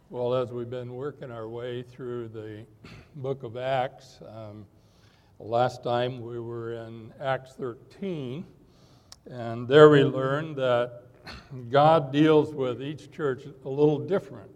Well, as we've been working our way through the book of Acts, last time we were in Acts 13, and there we learned that God deals with each church a little different,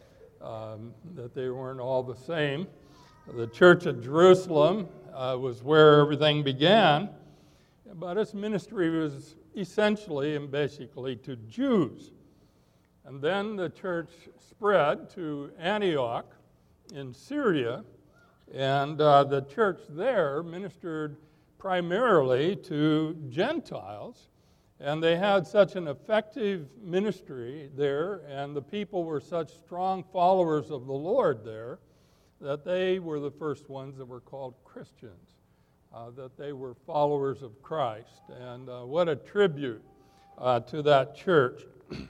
that they weren't all the same. The church at Jerusalem was where everything began, but its ministry was essentially and basically to Jews. And then the church spread to Antioch in Syria, and the church there ministered primarily to Gentiles, and they had such an effective ministry there, and the people were such strong followers of the Lord there, that they were the first ones that were called Christians, that they were followers of Christ. And what a tribute to that church.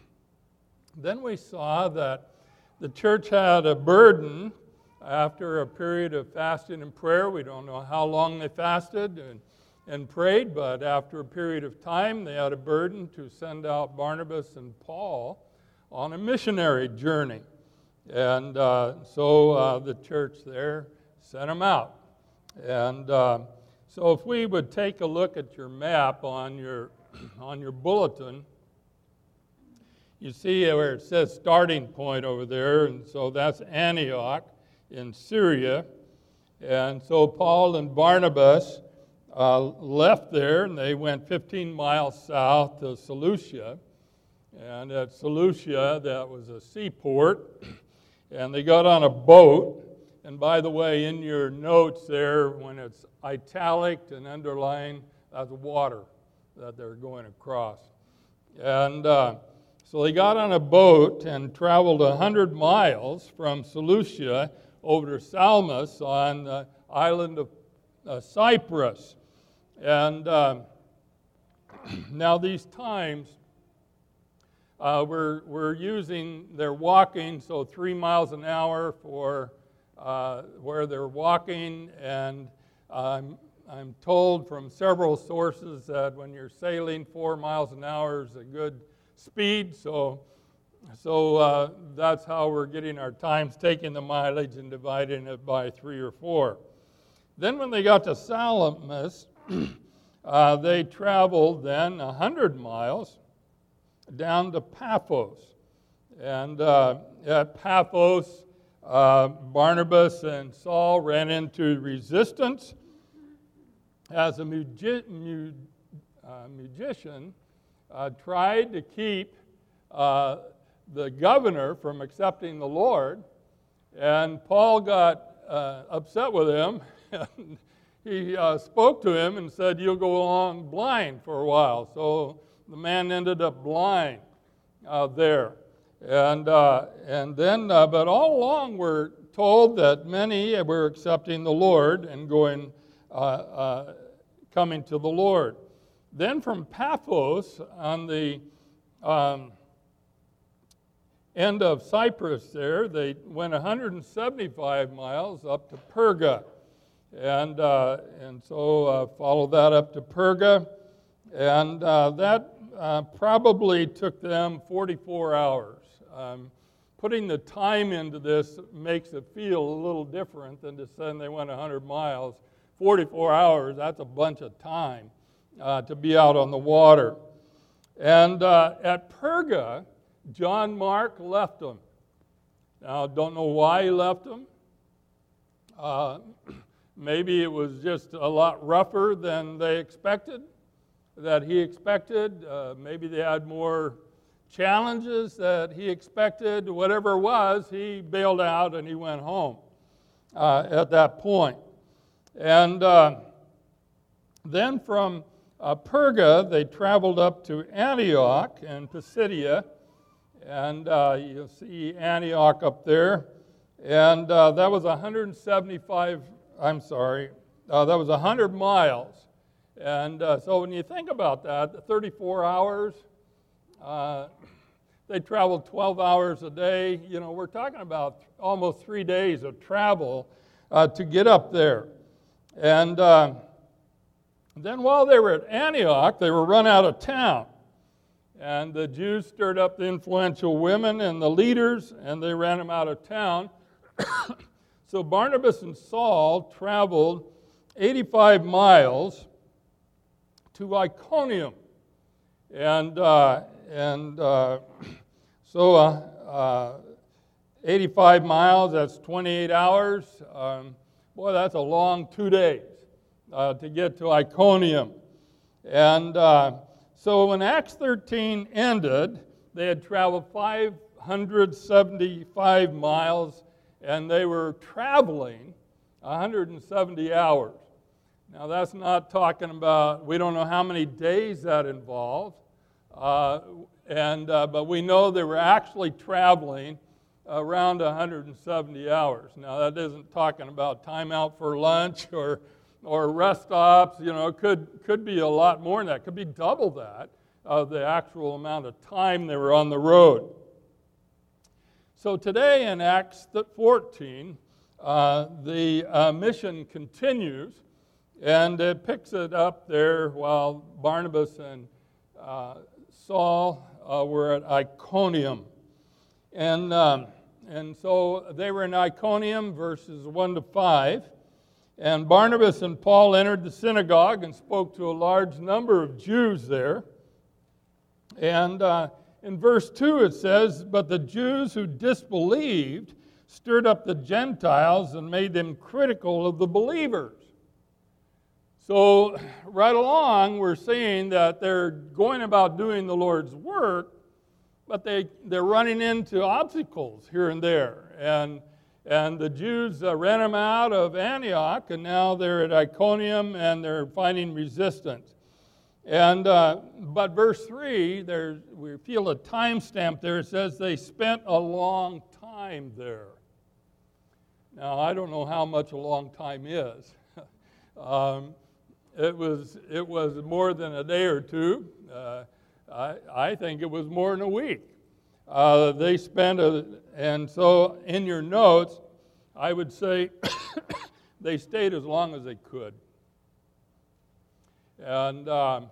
Then we saw that the church had a burden after a period of fasting and prayer. We don't know how long they fasted and prayed, but after a period of time, they had a burden to send out Barnabas and Paul on a missionary journey. And so the church there sent them out. And so if we would take a look at your map on your bulletin, you see where it says starting point over there, and so that's Antioch in Syria. And so Paul and Barnabas left there, and they went 15 miles south to Seleucia. And at Seleucia, that was a seaport, and they got on a boat. And by the way, in your notes there, when it's italic and underlined, that's water that they're going across. And so they got on a boat and traveled 100 miles from Seleucia over to Salamis on the island of Cyprus. And now these times, they're walking, so 3 miles an hour for where they're walking, and I'm told from several sources that when you're sailing, 4 miles an hour is a good speed, so that's how we're getting our times, taking the mileage and dividing it by 3 or 4. Then when they got to Salamis, they traveled then 100 miles down to Paphos. And at Paphos, Barnabas and Saul ran into resistance as a magician tried to keep the governor from accepting the Lord, and Paul got upset with him, and he spoke to him and said, "You'll go along blind for a while." So the man ended up blind there, and then, but all along we're told that many were accepting the Lord and coming to the Lord. Then from Paphos, on the end of Cyprus there, they went 175 miles up to Perga. And so follow that up to Perga. And that probably took them 44 hours. Putting the time into this makes it feel a little different than just saying they went 100 miles. 44 hours, that's a bunch of time to be out on the water. And at Perga, John Mark left them. Now, don't know why he left them. Maybe it was just a lot rougher than they expected, that he expected. Maybe they had more challenges that he expected. Whatever it was, he bailed out and he went home at that point. And then from Perga, they traveled up to Antioch and Pisidia, and you'll see Antioch up there, and that was 100 miles, and so when you think about that, 34 hours, they traveled 12 hours a day. You know, we're talking about almost 3 days of travel to get up there. And then while they were at Antioch, they were run out of town. And the Jews stirred up the influential women and the leaders, and they ran them out of town. So Barnabas and Saul traveled 85 miles to Iconium. And so 85 miles, that's 28 hours. Boy, that's a long 2 days to get to Iconium. And so when Acts 13 ended, they had traveled 575 miles, and they were traveling 170 hours. Now, that's not talking about, we don't know how many days that involved, but we know they were actually traveling around 170 hours. Now, that isn't talking about time out for lunch or rest stops. You know, it could be a lot more than that. It could be double that, the actual amount of time they were on the road. So today in Acts 14, the mission continues, and it picks it up there while Barnabas and Saul were at Iconium. And so they were in Iconium, verses 1 to 5. And Barnabas and Paul entered the synagogue and spoke to a large number of Jews there. And in verse 2 it says, "But the Jews who disbelieved stirred up the Gentiles and made them critical of the believers." So right along we're seeing that they're going about doing the Lord's work, but they're running into obstacles here and there. And the Jews ran them out of Antioch, and now they're at Iconium, and they're finding resistance. And but verse 3, we feel a time stamp there. It says they spent a long time there. Now, I don't know how much a long time is. It was more than a day or two. I think it was more than a week. They spent, and so in your notes, I would say they stayed as long as they could. And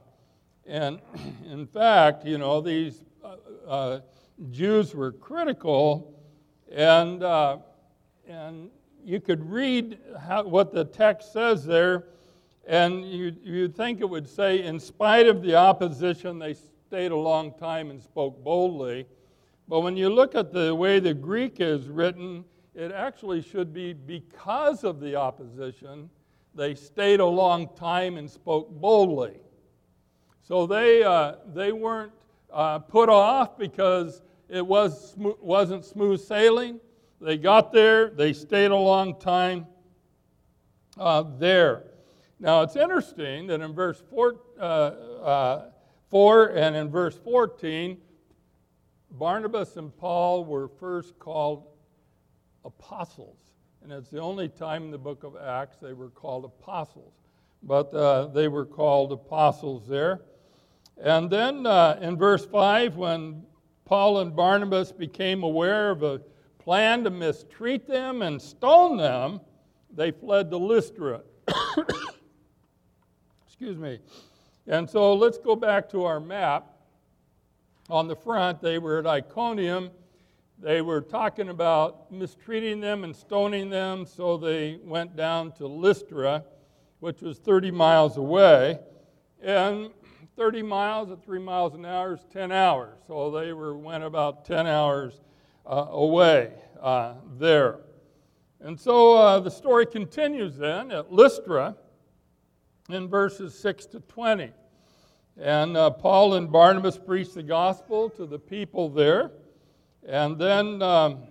in fact, you know, these Jews were critical, and you could read what the text says there, and you'd think it would say, in spite of the opposition, they stayed a long time and spoke boldly. But when you look at the way the Greek is written, it actually should be because of the opposition, they stayed a long time and spoke boldly. So they weren't put off because it wasn't smooth sailing. They got there, they stayed a long time there. Now it's interesting that in verse 4 and in verse 14, Barnabas and Paul were first called apostles. And it's the only time in the book of Acts they were called apostles. But they were called apostles there. And then in verse 5, when Paul and Barnabas became aware of a plan to mistreat them and stone them, they fled to Lystra. Excuse me. And so let's go back to our map. On the front, they were at Iconium. They were talking about mistreating them and stoning them, so they went down to Lystra, which was 30 miles away. And 30 miles at 3 miles an hour is 10 hours. So they went about 10 hours away there. And so the story continues then at Lystra in verses 6 to 20. And Paul and Barnabas preached the gospel to the people there. And then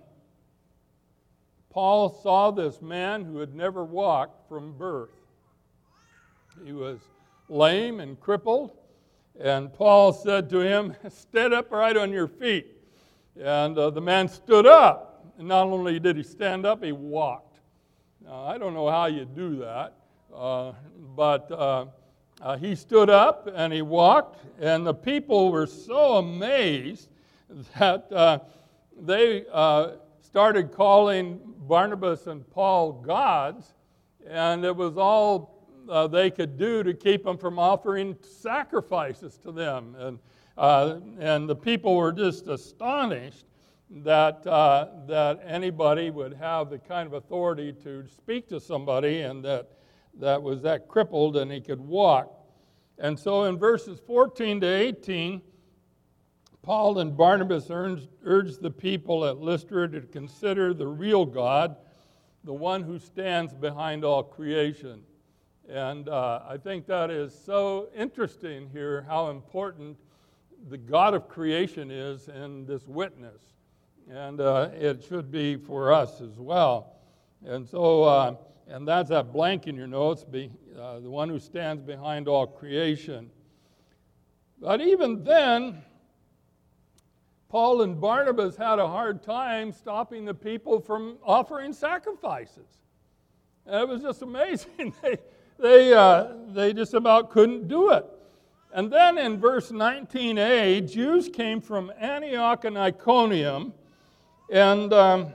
Paul saw this man who had never walked from birth. He was lame and crippled. And Paul said to him, "Stand upright on your feet." And the man stood up. And not only did he stand up, he walked. Now, I don't know how you do that. But he stood up and he walked. And the people were so amazed that they started calling Barnabas and Paul gods. And it was all they could do to keep them from offering sacrifices to them. And And the people were just astonished that anybody would have the kind of authority to speak to somebody and that was that crippled and he could walk. And so in verses 14 to 18, Paul and Barnabas urged the people at Lystra to consider the real God, the one who stands behind all creation. And I think that is so interesting here, how important the God of creation is in this witness. And it should be for us as well. And so, and that's that blank in your notes, the one who stands behind all creation. But even then, Paul and Barnabas had a hard time stopping the people from offering sacrifices. And it was just amazing. They just about couldn't do it. And then in verse 19a, Jews came from Antioch and Iconium. And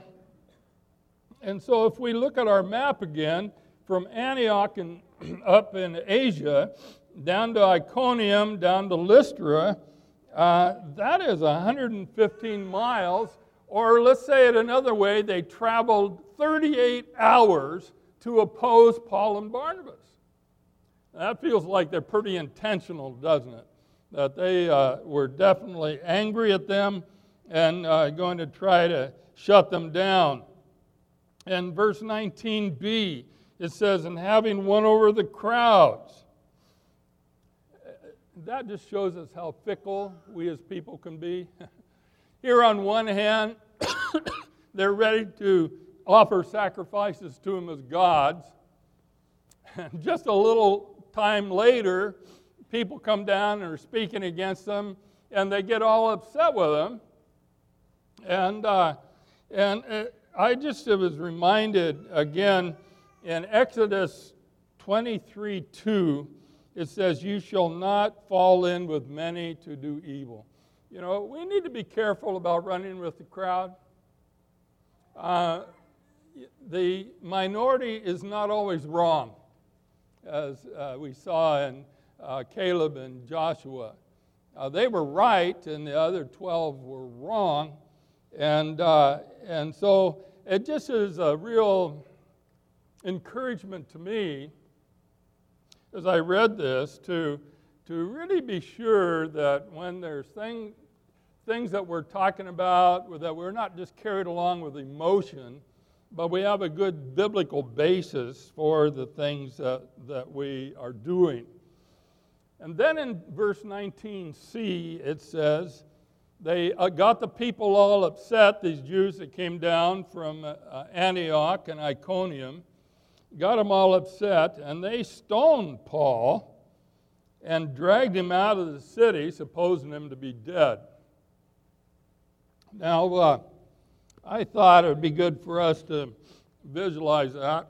so if we look at our map again, from Antioch and up in Asia, down to Iconium, down to Lystra, that is 115 miles, or let's say it another way, they traveled 38 hours to oppose Paul and Barnabas. That feels like they're pretty intentional, doesn't it? That they were definitely angry at them and going to try to shut them down. In verse 19b, it says, and having won over the crowds. That just shows us how fickle we as people can be. Here on one hand, they're ready to offer sacrifices to him as gods. And just a little time later, people come down and are speaking against them, and they get all upset with them. And I just was reminded again in Exodus 23:2, it says, you shall not fall in with many to do evil. You know, we need to be careful about running with the crowd. The minority is not always wrong, as we saw in Caleb and Joshua. They were right, and the other 12 were wrong. And so it just is a real encouragement to me as I read this to really be sure that when there's things that we're talking about, that we're not just carried along with emotion, but we have a good biblical basis for the things that we are doing. And then in verse 19c, it says, they got the people all upset, these Jews that came down from Antioch and Iconium, got them all upset, and they stoned Paul and dragged him out of the city, supposing him to be dead. Now, I thought it would be good for us to visualize that.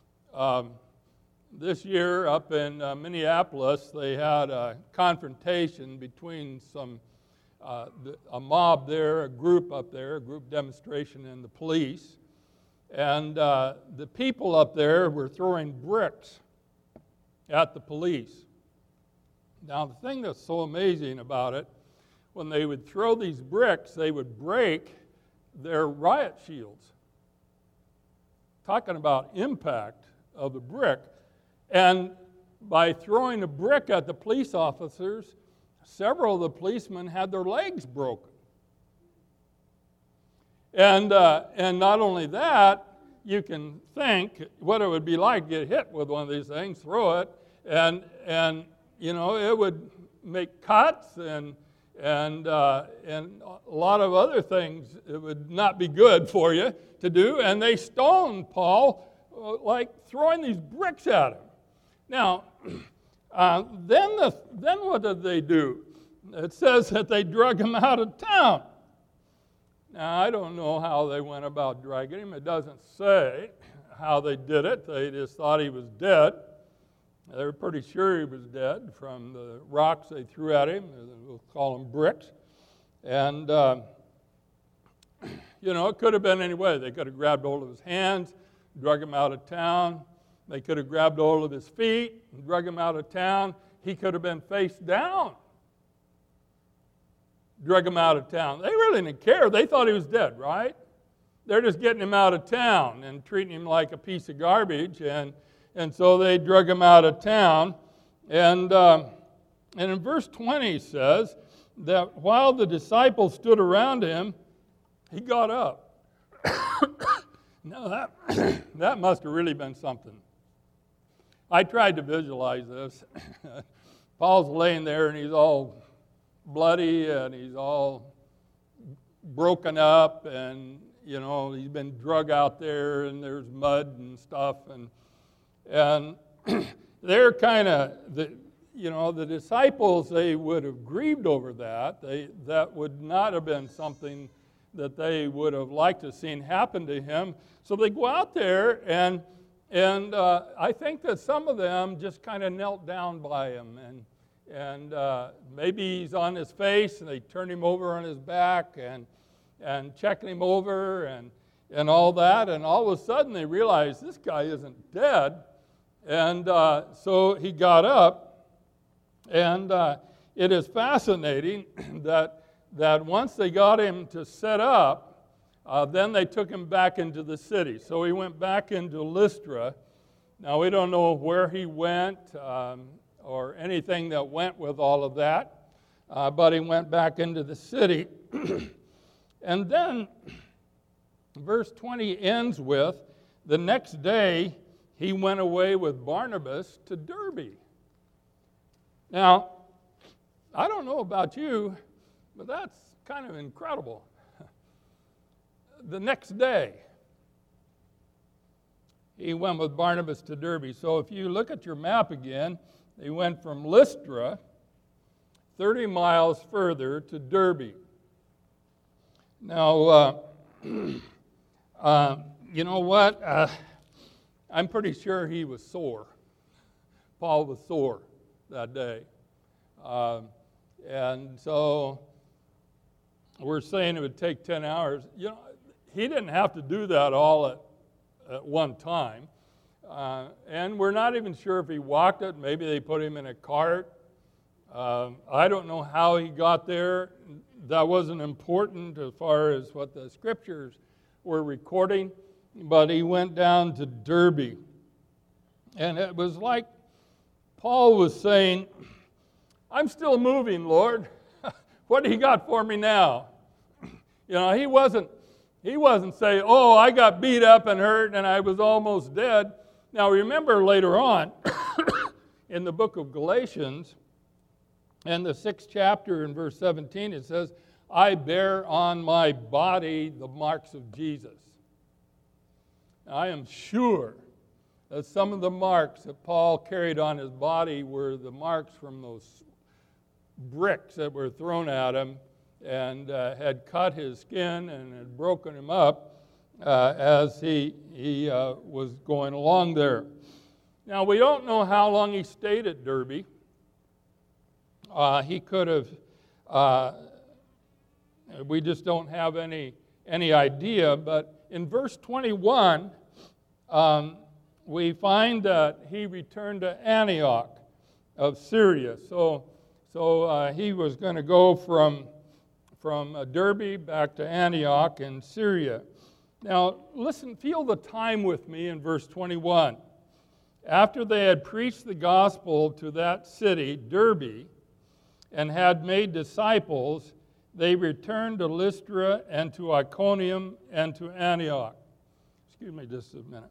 This year up in Minneapolis, they had a confrontation between a mob there, a group up there, a group demonstration, and the police. And the people up there were throwing bricks at the police. Now, the thing that's so amazing about it, when they would throw these bricks, they would break their riot shields. Talking about impact of the brick. And by throwing a brick at the police officers, several of the policemen had their legs broken. And not only that, you can think what it would be like to get hit with one of these things, throw it, and you know, it would make cuts and a lot of other things. It would not be good for you to do. And they stoned Paul like throwing these bricks at him. Now, then what did they do? It says that they drug him out of town. Now, I don't know how they went about dragging him. It doesn't say how they did it. They just thought he was dead. They were pretty sure he was dead from the rocks they threw at him. We'll call them bricks. And, it could have been any way. They could have grabbed hold of his hands, drug him out of town. They could have grabbed hold of his feet and drug him out of town. He could have been face down. drug him out of town. They really didn't care. They thought he was dead, right? They're just getting him out of town and treating him like a piece of garbage. And so they drug him out of town. And in verse 20 says that while the disciples stood around him, he got up. Now that must have really been something. I tried to visualize this. Paul's laying there and he's all bloody and he's all broken up, and he's been drug out there and there's mud and stuff, and they're kind of the disciples, they would have grieved over that. That would not have been something that they would have liked to have seen happen to him. So they go out there, and I think that some of them just kind of knelt down by him, and maybe he's on his face, and they turn him over on his back and checking him over and all that, and all of a sudden they realize this guy isn't dead, and so he got up, and it is fascinating that once they got him to set up, then they took him back into the city. So he went back into Lystra. Now, we don't know where he went or anything that went with all of that, but he went back into the city. And then verse 20 ends with, the next day he went away with Barnabas to Derbe. Now, I don't know about you, but that's kind of incredible. The next day, he went with Barnabas to Derbe. So if you look at your map again, they went from Lystra 30 miles further to Derbe. Now, you know what? I'm pretty sure he was sore. Paul was sore that day. And so we're saying it would take 10 hours. He didn't have to do that all at one time. And we're not even sure if he walked it. Maybe they put him in a cart. I don't know how he got there. That wasn't important as far as what the scriptures were recording. But he went down to Derbe. And it was like Paul was saying, I'm still moving, Lord. What do you got for me now? He wasn't saying, oh, I got beat up and hurt and I was almost dead. Now remember later on in the book of Galatians, in the 6th chapter in verse 17, it says, I bear on my body the marks of Jesus. Now, I am sure that some of the marks that Paul carried on his body were the marks from those bricks that were thrown at him and had cut his skin and had broken him up as he was going along there. Now, we don't know how long he stayed at Derbe. He could have, we just don't have any idea, but in verse 21, we find that he returned to Antioch of Syria. So he was going to go from Derbe back to Antioch in Syria. Now, listen, feel the time with me in verse 21. After they had preached the gospel to that city, Derbe, and had made disciples, they returned to Lystra and to Iconium and to Antioch. Excuse me just a minute.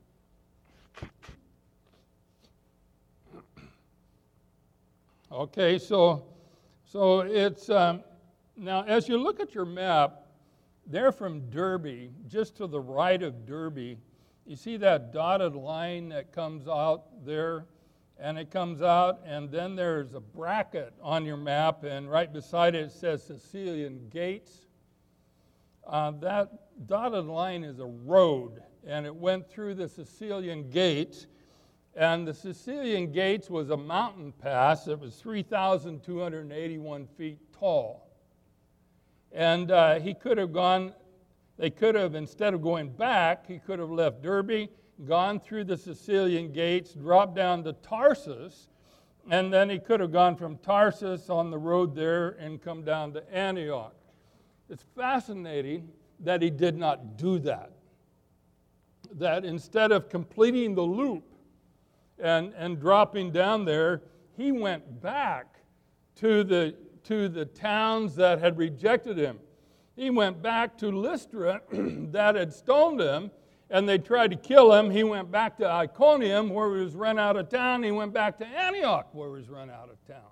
Okay, so it's, now as you look at your map, there from Derbe, just to the right of Derbe, you see that dotted line that comes out there? And it comes out, and then there's a bracket on your map, and right beside it says Sicilian Gates. That dotted line is a road, and it went through the Sicilian Gates. And the Sicilian Gates was a mountain pass that was 3,281 feet tall. And he could have gone, they could have, instead of going back, he could have left Derbe, gone through the Sicilian Gates, dropped down to Tarsus, And then he could have gone from Tarsus on the road there and come down to Antioch. It's fascinating that he did not do that. That instead of completing the loop and dropping down there, he went back to the towns that had rejected him. He went back to Lystra that had stoned him, and they tried to kill him. He went back to Iconium, where he was run out of town. He went back to Antioch, where he was run out of town.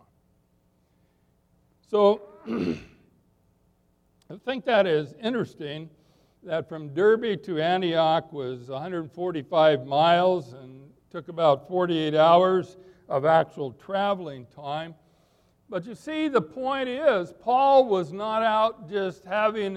So I think that is interesting, that from Derbe to Antioch was 145 miles and took about 48 hours of actual traveling time. But you see, the point is, Paul was not out just having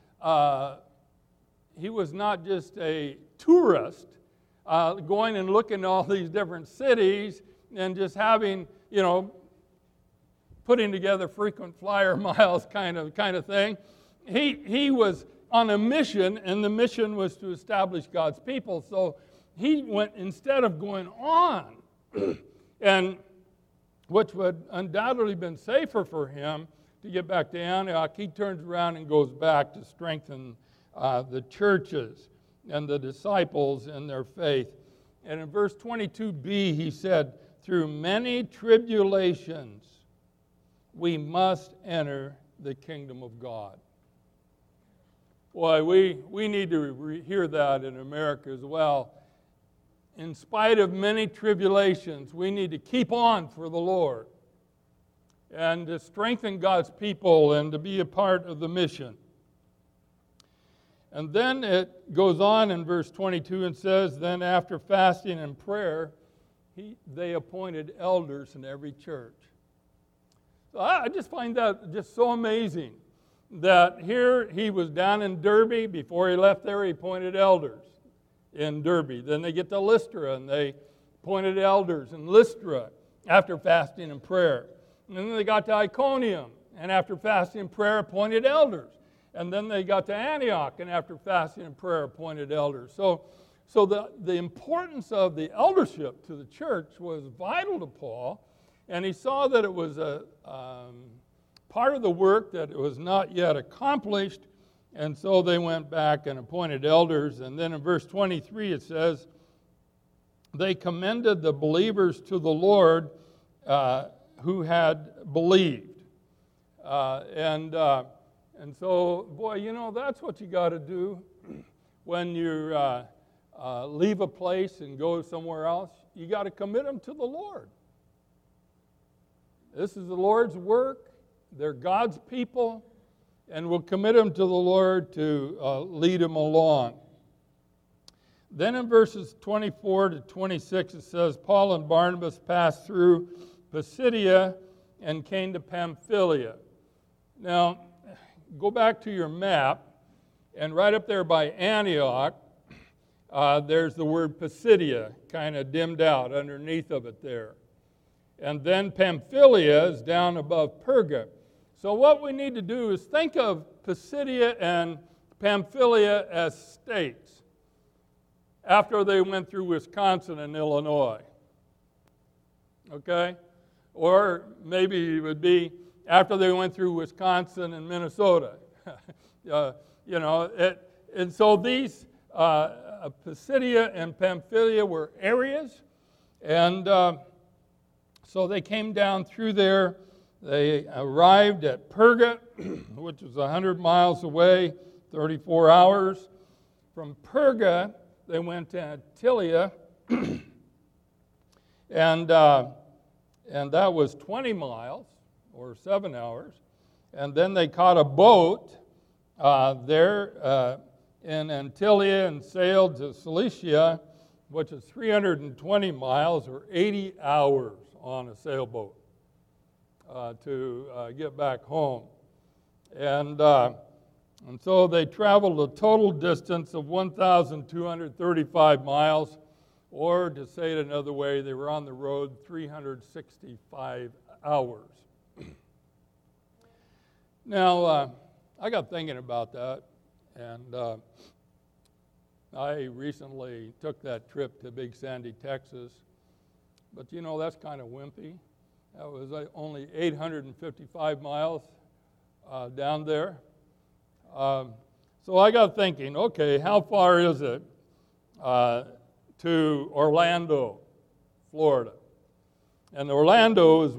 he was not just a tourist going and looking at all these different cities and just having, putting together frequent flyer miles kind of thing. He was on a mission, and the mission was to establish God's people. So he went, instead of going on, and which would undoubtedly have been safer for him to get back to Antioch, he turns around and goes back to strengthen the churches and the disciples in their faith. And in verse 22b, he said, through many tribulations, we must enter the kingdom of God. Boy, we need to hear that in America as well. In spite of many tribulations, we need to keep on for the Lord and to strengthen God's people and to be a part of the mission. And then it goes on in verse 22 and says, then after fasting and prayer, they appointed elders in every church. So I just find that just so amazing that here he was down in Derbe. Before he left there, he appointed elders in Derbe. Then they get to Lystra, and they appointed elders in Lystra after fasting and prayer. And then they got to Iconium, and after fasting and prayer, appointed elders. And then they got to Antioch, and after fasting and prayer, appointed elders. So the importance of the eldership to the church was vital to Paul, and he saw that it was a part of the work that was not yet accomplished, and so they went back and appointed elders. And then in verse 23 it says, they commended the believers to the Lord who had believed. And so, boy, that's what you got to do when you leave a place and go somewhere else. You got to commit them to the Lord. This is the Lord's work. They're God's people, and we'll commit them to the Lord to lead them along. Then in verses 24 to 26, it says, Paul and Barnabas passed through Pisidia and came to Pamphylia. Now, go back to your map, and right up there by Antioch, there's the word Pisidia kind of dimmed out underneath of it there. And then Pamphylia is down above Perga. So what we need to do is think of Pisidia and Pamphylia as states after they went through Wisconsin and Illinois. Okay? Or maybe it would be after they went through Wisconsin and Minnesota. And so these Pisidia and Pamphylia were areas, and so they came down through there. They arrived at Perga, which was 100 miles away, 34 hours. From Perga, they went to Attalia, and that was 20 miles, or 7 hours. And then they caught a boat there in Antilia and sailed to Cilicia, which is 320 miles, or 80 hours on a sailboat to get back home. And so they traveled a total distance of 1,235 miles, or to say it another way, they were on the road 365 hours. Now, I got thinking about that, and I recently took that trip to Big Sandy, Texas. But that's kind of wimpy. That was only 855 miles down there. So I got thinking, okay, how far is it to Orlando, Florida? And Orlando is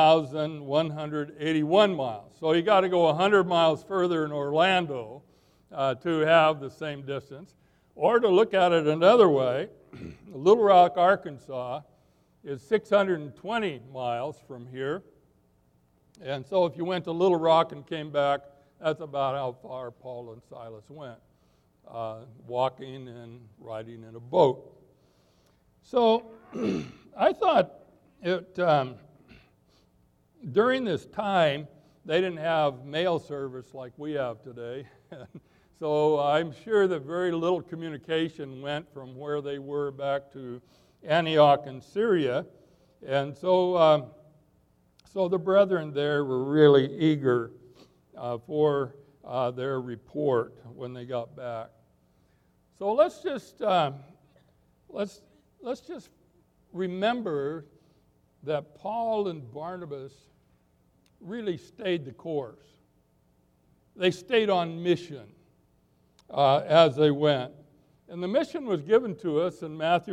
1,181 miles. So you got to go 100 miles further in Orlando to have the same distance. Or to look at it another way, Little Rock, Arkansas is 620 miles from here. And so if you went to Little Rock and came back, that's about how far Paul and Silas went, walking and riding in a boat. So I thought during this time, they didn't have mail service like we have today. So I'm sure that very little communication went from where they were back to Antioch in Syria. And so the brethren there were really eager for their report when they got back. So let's just remember that Paul and Barnabas really stayed the course. They stayed on mission as they went. And the mission was given to us in Matthew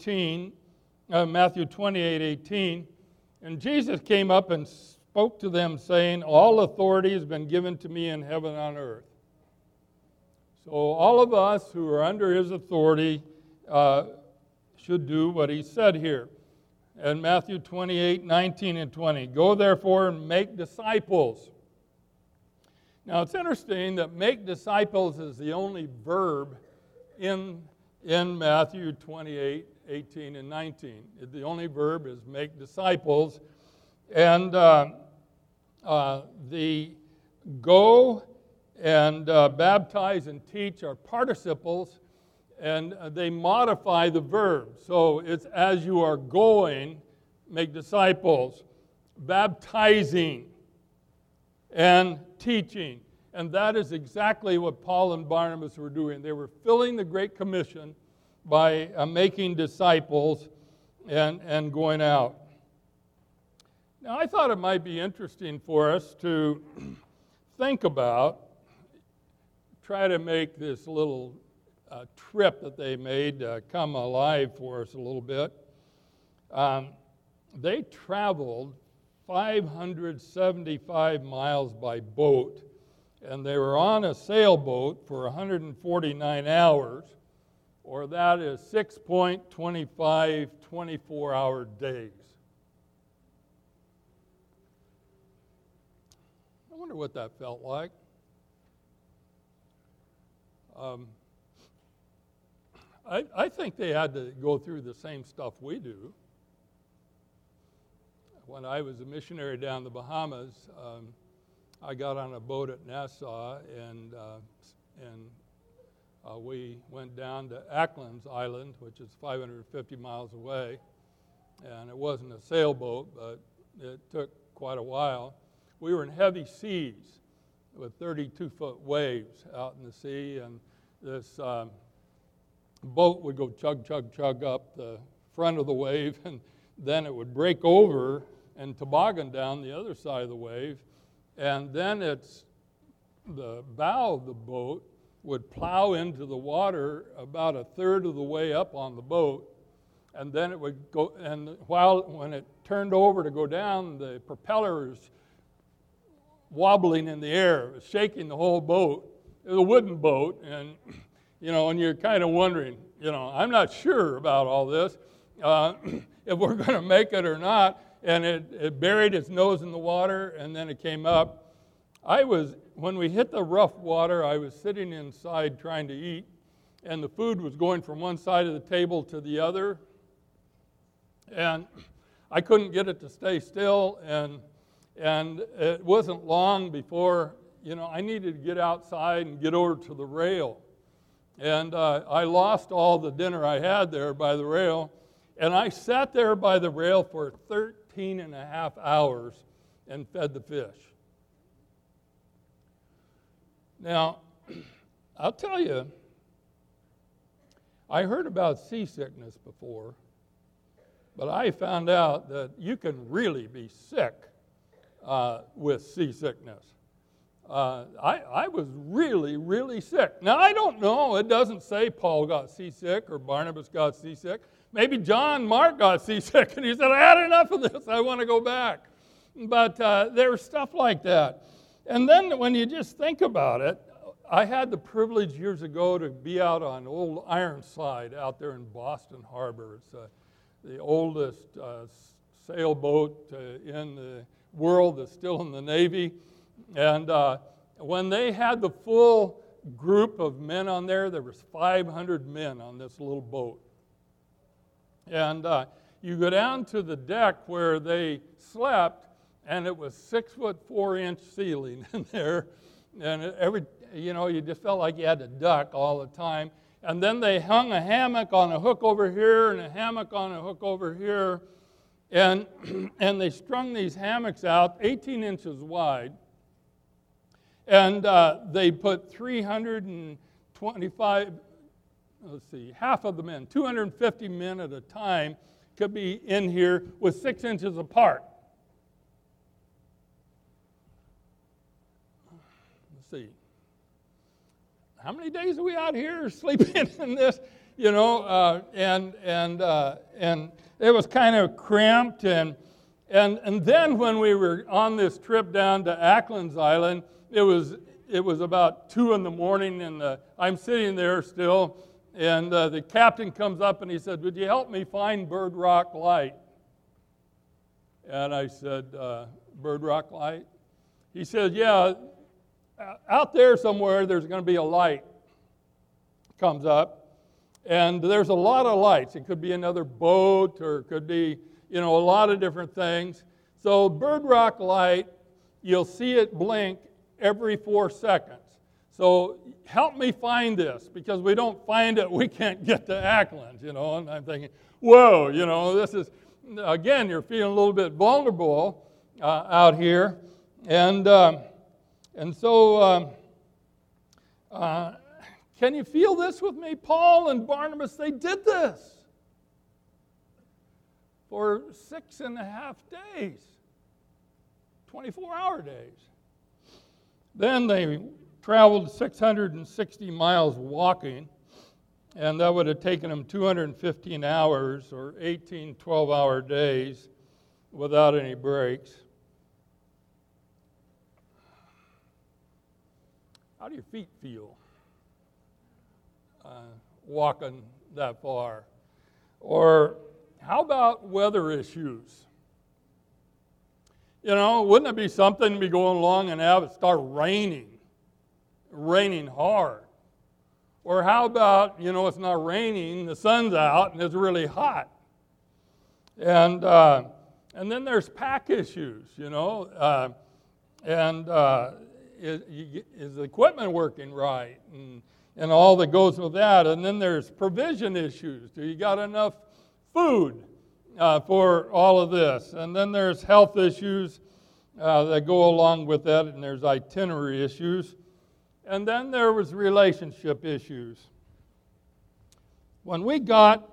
28:18. And Jesus came up and spoke to them, saying, "All authority has been given to me in heaven and on earth." So all of us who are under his authority should do what he said here. And Matthew 28:19 and 20. "Go therefore and make disciples." Now it's interesting that make disciples is the only verb in Matthew 28:18 and 19. The only verb is make disciples. And the go and baptize and teach are participles, and they modify the verb. So it's as you are going, make disciples, baptizing, and teaching. And that is exactly what Paul and Barnabas were doing. They were filling the Great Commission by making disciples and going out. Now, I thought it might be interesting for us to think about, try to make this little trip that they made come alive for us a little bit. They traveled 575 miles by boat, and they were on a sailboat for 149 hours, or that is 6.25 24-hour days. I wonder what that felt like. I think they had to go through the same stuff we do. When I was a missionary down in the Bahamas, I got on a boat at Nassau, and we went down to Acklands Island, which is 550 miles away. And it wasn't a sailboat, but it took quite a while. We were in heavy seas with 32-foot waves out in the sea, and this boat would go chug, chug, chug up the front of the wave, and then it would break over and toboggan down the other side of the wave, and then the bow of the boat would plow into the water about a third of the way up on the boat, and then it would go, and when it turned over to go down, the propeller was wobbling in the air. It was shaking the whole boat. It was a wooden boat, and and you're kind of wondering, I'm not sure about all this, if we're going to make it or not. And it buried its nose in the water, and then it came up. When we hit the rough water, I was sitting inside trying to eat, and the food was going from one side of the table to the other, and I couldn't get it to stay still, and it wasn't long before, I needed to get outside and get over to the rail. And I lost all the dinner I had there by the rail, and I sat there by the rail for 13 and a half hours and fed the fish. Now, I'll tell you, I heard about seasickness before, But I found out that you can really be sick with seasickness. I was really, really sick. Now, I don't know. It doesn't say Paul got seasick or Barnabas got seasick. Maybe John Mark got seasick, and he said, I had enough of this. I want to go back. But there was stuff like that. And then when you just think about it, I had the privilege years ago to be out on Old Ironside out there in Boston Harbor. It's the oldest sailboat in the world that's still in the Navy. And when they had the full group of men on there was 500 men on this little boat. And you go down to the deck where they slept, and it was 6'4" ceiling in there. And you just felt like you had to duck all the time. And then they hung a hammock on a hook over here and a hammock on a hook over here. And they strung these hammocks out 18 inches wide. And they put 325, half of the men, 250 men at a time could be in here with 6 inches apart. Let's see. How many days are we out here sleeping in this? And it was kind of cramped. And then when we were on this trip down to Acklands Island, it was about 2 in the morning, and I'm sitting there still, and the captain comes up and he said, would you help me find Bird Rock Light? And I said, Bird Rock Light? He said, yeah, out there somewhere there's going to be a light. Comes up, and there's a lot of lights. It could be another boat, or it could be, a lot of different things. So Bird Rock Light, you'll see it blink every 4 seconds. So help me find this, because we don't find it, we can't get to Acklands, and I'm thinking, whoa, this is, again, you're feeling a little bit vulnerable out here. And so, can you feel this with me? Paul and Barnabas, they did this for 6.5 days, 24-hour days. Then they traveled 660 miles walking, and that would have taken them 215 hours or 18 12-hour days without any breaks. How do your feet feel walking that far? Or how about weather issues? Wouldn't it be something to be going along and have it start raining hard? Or how about, it's not raining, the sun's out, and it's really hot? And then there's pack issues, is the equipment working right, and all that goes with that. And then there's provision issues. Do you got enough food for all of this? And then there's health issues that go along with that, and there's itinerary issues. And then there was relationship issues. When we got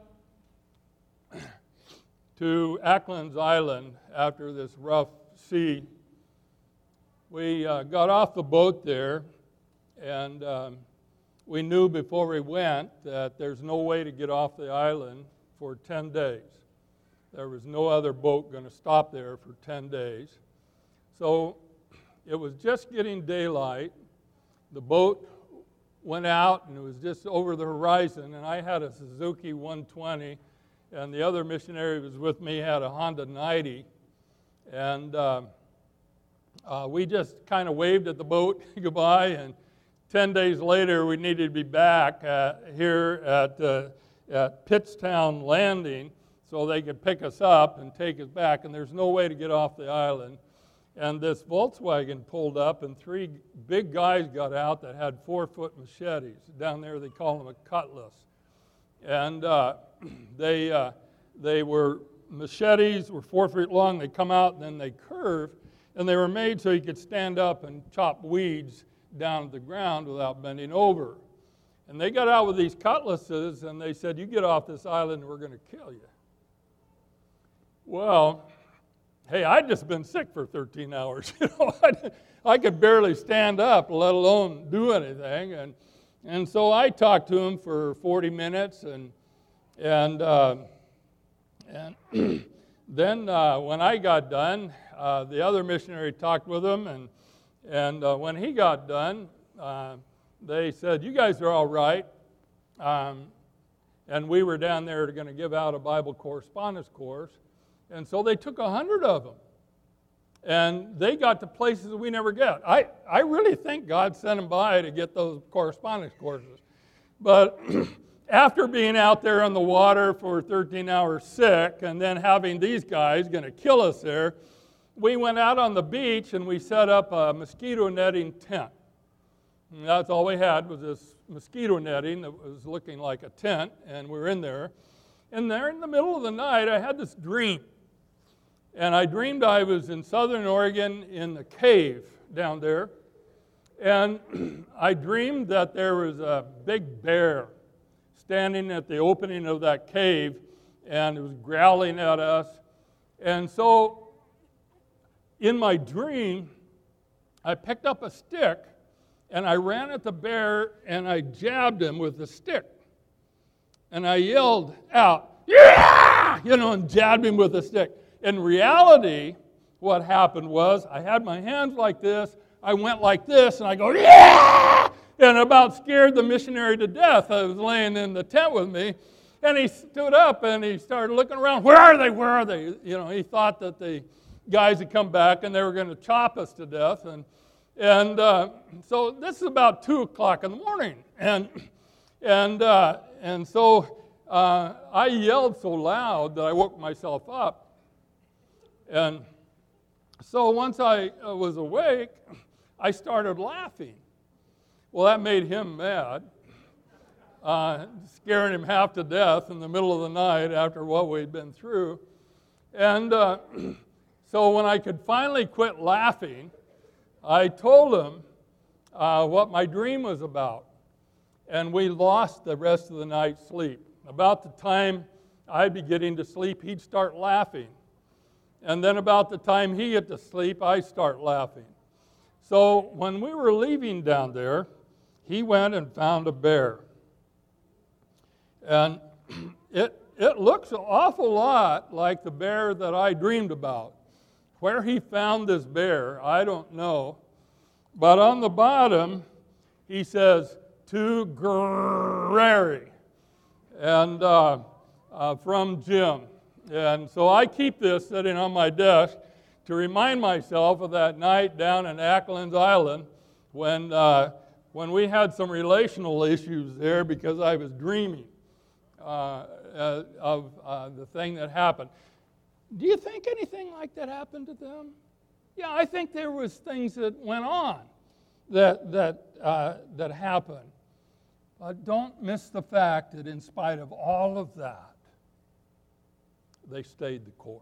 to Acklands Island after this rough sea, we got off the boat there, and we knew before we went that there's no way to get off the island for 10 days. There was no other boat going to stop there for 10 days. So it was just getting daylight. The boat went out, and it was just over the horizon, and I had a Suzuki 120, and the other missionary who was with me had a Honda 90, and we just kind of waved at the boat goodbye, and 10 days later we needed to be back here at Pittstown Landing so they could pick us up and take us back, and there's no way to get off the island. And this Volkswagen pulled up, and 3 big guys got out that had 4-foot machetes. Down there they call them a cutlass. And they were machetes, were 4 feet long. They come out and then they curve, and they were made so you could stand up and chop weeds down to the ground without bending over. And they got out with these cutlasses, and they said, you get off this island and we're going to kill you. Well, hey, I'd just been sick for 13 hours. I could barely stand up, let alone do anything. And so I talked to him for 40 minutes, and then when I got done, the other missionary talked with him, and when he got done, they said, "You guys are all right." And we were down there going to give out a Bible correspondence course, and so they took 100 of them, and they got to places that we never get. I really think God sent them by to get those correspondence courses, but after being out there on the water for 13 hours sick and then having these guys going to kill us there, we went out on the beach and we set up a mosquito netting tent. And that's all we had was this mosquito netting that was looking like a tent, and we were in there. And there in the middle of the night, I had this dream. And I dreamed I was in Southern Oregon in the cave down there. And I dreamed that there was a big bear standing at the opening of that cave, and it was growling at us. And so in my dream, I picked up a stick, and I ran at the bear, and I jabbed him with the stick. And I yelled out, "Yeah!" And jabbed him with the stick. In reality, what happened was I had my hands like this, I went like this, and I go, "Yeah!" And about scared the missionary to death. I was laying in the tent with me, and he stood up, and he started looking around. Where are they? Where are they? He thought that the guys had come back, and they were going to chop us to death. And so this is about 2 o'clock in the morning. And so I yelled so loud that I woke myself up. And so once I was awake, I started laughing. Well, that made him mad, scaring him half to death in the middle of the night after what we'd been through. And so when I could finally quit laughing, I told him what my dream was about. And we lost the rest of the night's sleep. About the time I'd be getting to sleep, he'd start laughing. And then about the time he get to sleep, I'd start laughing. So when we were leaving down there, he went and found a bear. And it looks an awful lot like the bear that I dreamed about. Where he found this bear, I don't know. But on the bottom, he says, "To Grary," and from Jim. And so I keep this sitting on my desk to remind myself of that night down in Acklands Island when we had some relational issues there because I was dreaming of the thing that happened. Do you think anything like that happened to them? Yeah, I think there was things that went on that happened. But don't miss the fact that in spite of all of that, they stayed the course.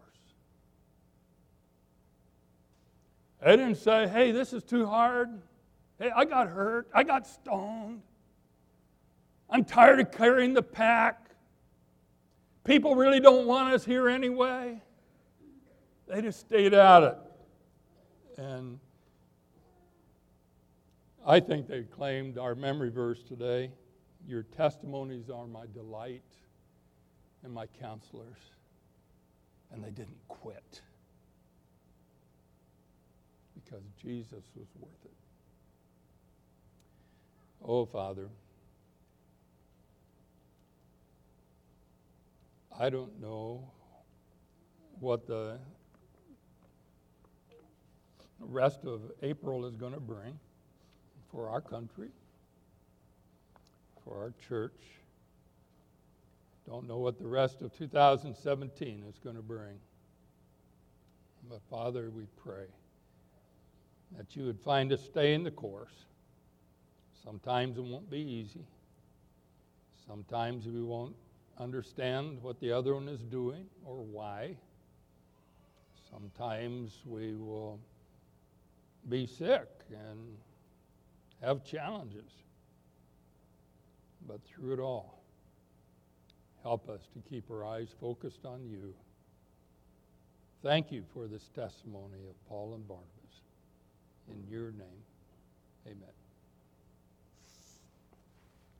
They didn't say, "Hey, this is too hard. Hey, I got hurt. I got stoned. I'm tired of carrying the pack. People really don't want us here anyway." They just stayed at it. And I think they claimed our memory verse today, "Your testimonies are my delight and my counselors." And they didn't quit because Jesus was worth it. Oh, Father, I don't know what the rest of April is going to bring for our country, for our church. Don't know what the rest of 2017 is going to bring. But Father, we pray that you would find us staying the course. Sometimes it won't be easy. Sometimes we won't understand what the other one is doing or why. Sometimes we will be sick and have challenges. But through it all, help us to keep our eyes focused on you thank you for this testimony of Paul and Barnabas. In your name, amen.